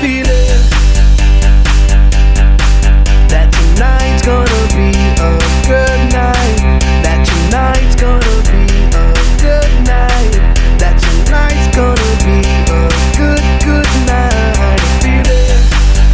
feeling that tonight's gonna be a good night. That tonight's gonna be a good night. That tonight's gonna be a good night. I'm feeling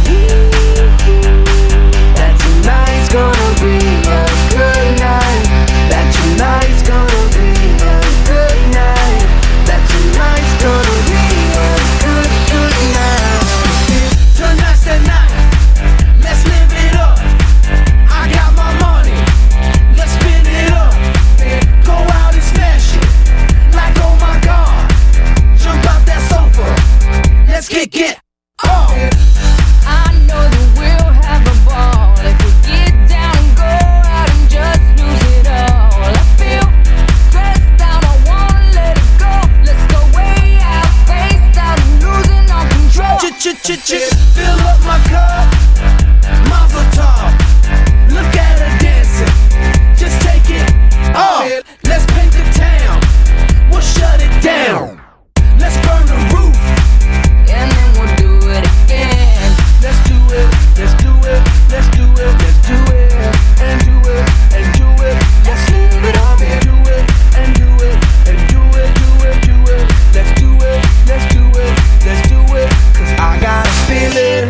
that tonight's gonna be a good night. That tonight's gonna be a good night. That tonight's gonna be a good night. Tonight's the night. Let's live it up. I got my money. Let's spin it up. Go out and smash it. Like oh my God. Jump out that sofa. Let's kick it off. I know that we'll have a ball if we get down and go out and just lose it all. I feel stressed out, I wanna let it go. Let's go way out, spaced out, and losing all control. Fill up my cup, Mazel tov. Look at her dancing, just take it off. Let's paint the town, we'll shut it down. Let's burn the roof, And then we'll do it again. let's do it, let's do it, let's do it, let's do it, and do it, and do it. Let's live it up and do it, and do it, and do it, do it, do it. Let's do it, let's do it, let's do it. 'Cause I got a feeling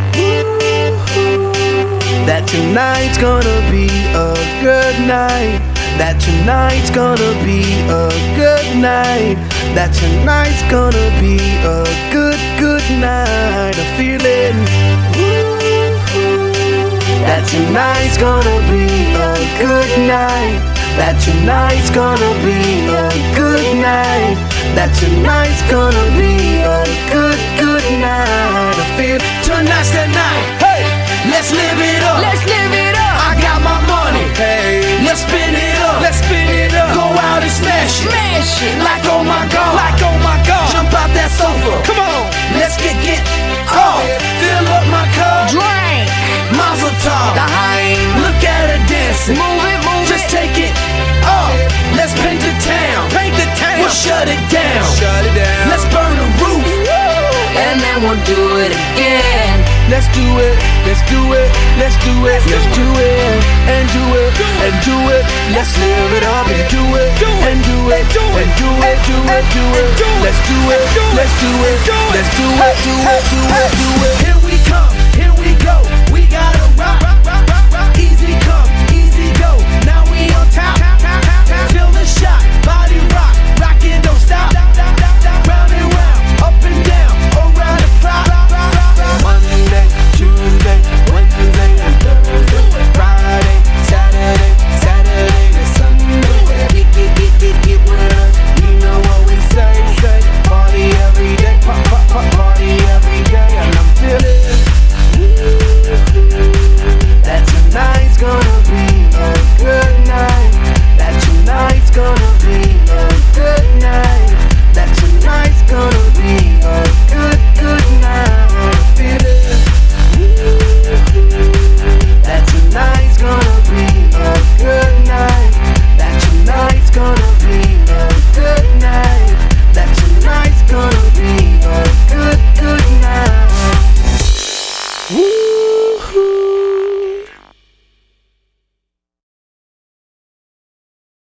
that tonight's gonna be a good night. That tonight's gonna be a good night. That tonight's gonna be a good night. A feeling that tonight's gonna be a good night. That tonight's gonna be a good night. That tonight's gonna be a good night. I feel tonight's the night. Hey, let's live it up. Let's live it up. I got my money. Hey, let's spin it up. Let's spin it up. Go out and smash it. Smash it. Like oh my God. Like oh my God. Jump out that sofa. Come on. Let's get off. Fill up my cup. Drink. Mazel tov. Daheim. Look at her dancing. Move it, move Just it. take it off. Let's paint the town. Paint the town. We'll shut it down. Shut it down. Let's burn the roof. And then we'll do it again. Let's do it. Let's do it. Let's do it. Let's do it. And do it. And do it. Let's live it up and do it. And do it. And do it. Do it. Do it. Let's do it. Let's do it. Let's do it. Do it. Do it. Do it. Here we come. Here we go. We gotta rock. Easy come. Easy go. Now we on top. Feel the shot. Body rock. Rockin', don't stop. Round and round. Up and down. Around the clock. Monday, Tuesday, Wednesday, and Thursday, Friday, Saturday, Saturday to Sunday. Get with us. You know what we say. Party every day, party every day, and I'm feeling that tonight's gonna be a good night. That tonight's gonna be a good night. That tonight's gonna be a good night. I'm feeling that tonight's gonna be a good night. That tonight's gonna be a good night. That tonight's gonna be a good night.